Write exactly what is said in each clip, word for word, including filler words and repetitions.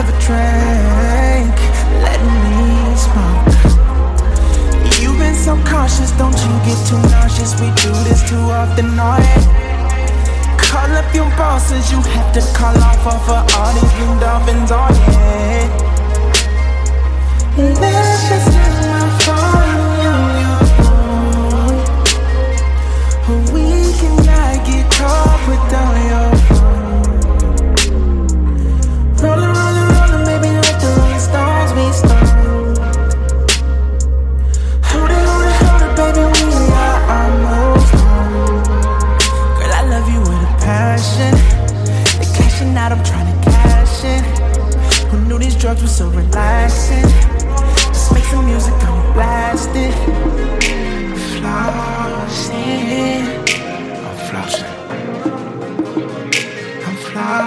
have a drink, let me smoke. You've been so cautious, don't you get too nauseous. We do this too often, all that. Call up your bosses, you have to call off for all these blue dolphins, oh yeah. That's just not my fault, you, you, you. We cannot get caught without your phone. Rollin', rollin', rollin', baby, like the Rolling Stones, we stone. Hold it, hold it, hold it, baby, we are almost home. Girl, I love you with a passion. They're cashing out, I'm trying to cash in. Who knew these drugs were so relaxing? Let's make some music, I'm blasted. Flossing, I'm flossing. I'm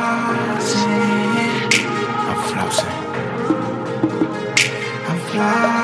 flossing, I'm flossing. I'm flossing.